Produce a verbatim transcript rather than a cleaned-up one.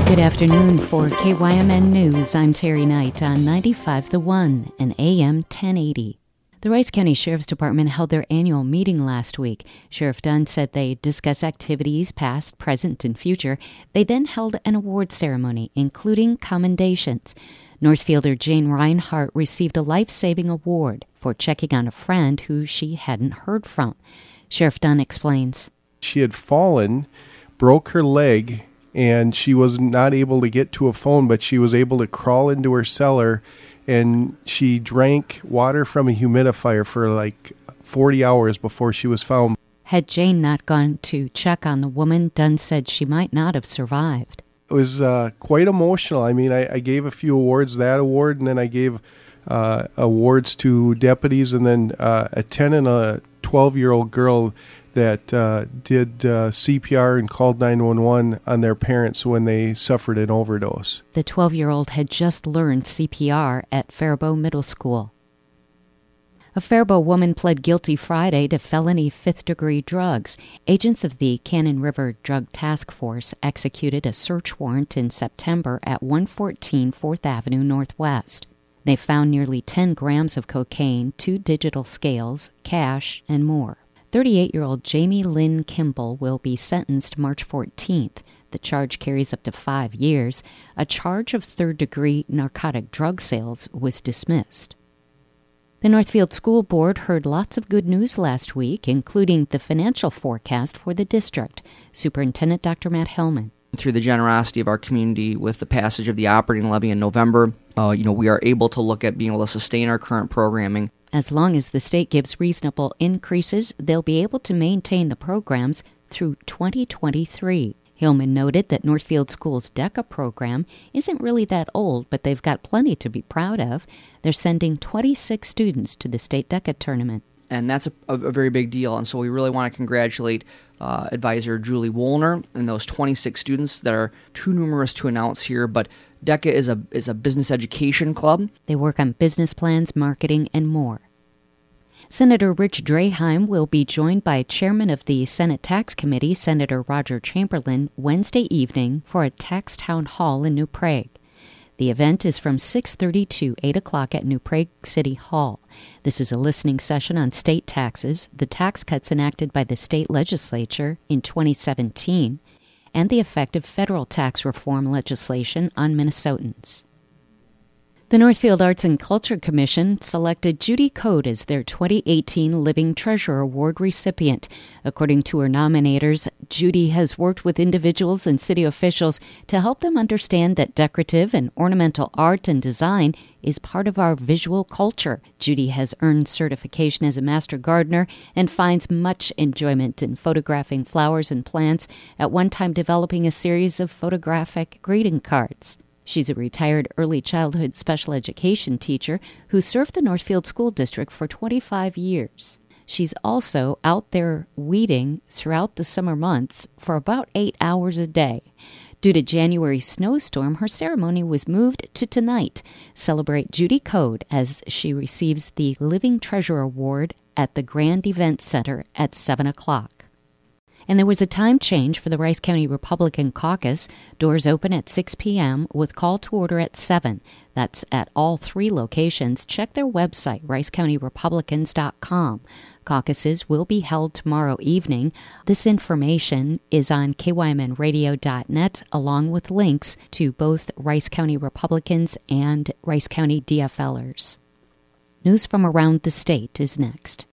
Good afternoon for K Y M N News. I'm Terry Knight on ninety-five The One and A M ten eighty. The Rice County Sheriff's Department held their annual meeting last week. Sheriff Dunn said they discuss activities past, present, and future. They then held an award ceremony, including commendations. Northfielder Jane Reinhart received a life-saving award for checking on a friend who she hadn't heard from. Sheriff Dunn explains. She had fallen, broke her leg, and she was not able to get to a phone, but she was able to crawl into her cellar, and she drank water from a humidifier for like forty hours before she was found. Had Jane not gone to check on the woman, Dunn said she might not have survived. It was uh, quite emotional. I mean, I, I gave a few awards, that award, and then I gave uh, awards to deputies, and then uh, a ten and a twelve-year-old girl that uh, did uh, C P R and called nine one one on their parents when they suffered an overdose. The twelve-year-old had just learned C P R at Faribault Middle School. A Faribault woman pled guilty Friday to felony fifth-degree drugs. Agents of the Cannon River Drug Task Force executed a search warrant in September at one fourteen fourth Avenue Northwest. They found nearly ten grams of cocaine, two digital scales, cash, and more. thirty-eight-year-old Jamie Lynn Kimball will be sentenced March fourteenth. The charge carries up to five years. A charge of third-degree narcotic drug sales was dismissed. The Northfield School Board heard lots of good news last week, including the financial forecast for the district. Superintendent Doctor Matt Hellman. Through the generosity of our community with the passage of the operating levy in November, uh, you know, we are able to look at being able to sustain our current programming. As long as the state gives reasonable increases, they'll be able to maintain the programs through twenty twenty-three. Hillman noted that Northfield School's DECA program isn't really that old, but they've got plenty to be proud of. They're sending twenty-six students to the state DECA tournament. And that's a, a, a very big deal. And so we really want to congratulate uh, advisor Julie Woolner and those twenty-six students that are too numerous to announce here. But DECA is a is a business education club. They work on business plans, marketing, and more. Senator Rich Draheim will be joined by Chairman of the Senate Tax Committee, Senator Roger Chamberlain, Wednesday evening for a tax town hall in New Prague. The event is from six thirty to eight o'clock at New Prague City Hall. This is a listening session on state taxes, the tax cuts enacted by the state legislature in twenty seventeen, and the effect of federal tax reform legislation on Minnesotans. The Northfield Arts and Culture Commission selected Judy Code as their twenty eighteen Living Treasure Award recipient. According to her nominators, Judy has worked with individuals and city officials to help them understand that decorative and ornamental art and design is part of our visual culture. Judy has earned certification as a master gardener and finds much enjoyment in photographing flowers and plants, at one time developing a series of photographic greeting cards. She's a retired early childhood special education teacher who served the Northfield School District for twenty-five years. She's also out there weeding throughout the summer months for about eight hours a day. Due to January snowstorm, her ceremony was moved to tonight. Celebrate Judy Code as she receives the Living Treasure Award at the Grand Event Center at seven o'clock. And there was a time change for the Rice County Republican Caucus. Doors open at six p.m. with call to order at seven. That's at all three locations. Check their website, rice county republicans dot com. Caucuses will be held tomorrow evening. This information is on K Y M N radio dot net, along with links to both Rice County Republicans and Rice County D F Lers. News from around the state is next.